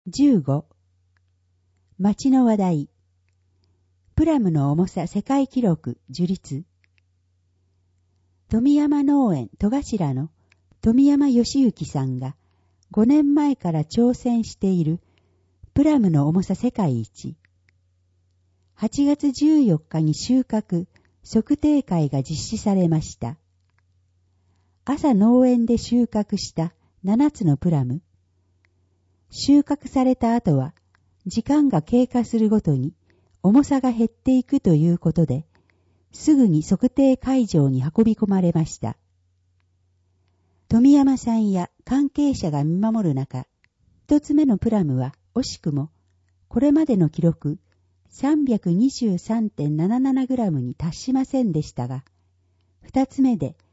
15. 町の話題。プラムの重さ世界記録樹立。富山農園戸頭の富山義行さんが5年前から挑戦しているプラムの重さ世界一。8月14日に収穫測定会が実施されました。朝農園で収穫した7つのプラム。収穫された後は時間が経過するごとに重さが減っていくということで、すぐに測定会場に運び込まれました。富山さんや関係者が見守る中、一つ目のプラムは惜しくもこれまでの記録 323.77 グラムに達しませんでしたが、二つ目で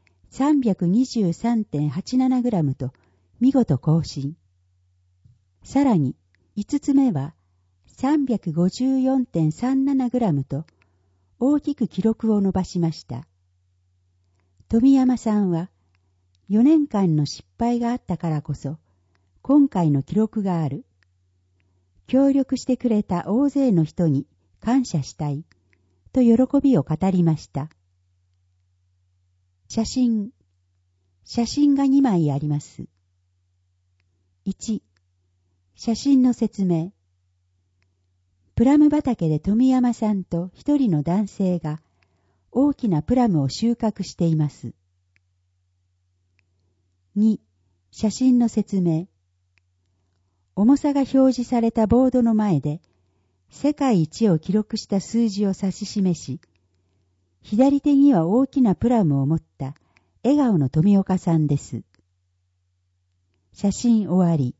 323.87 グラムと見事更新。さらに五つ目は 354.37 グラムと大きく記録を伸ばしました。富山さんは4年間の失敗があったからこそ今回の記録がある。協力してくれた大勢の人に感謝したいと喜びを語りました。写真が2枚あります。1、写真の説明。プラム畑で富山さんと一人の男性が大きなプラムを収穫しています。2、写真の説明。重さが表示されたボードの前で世界一を記録した数字を指し示し、左手には大きなプラムを持った笑顔の富岡さんです。写真終わり。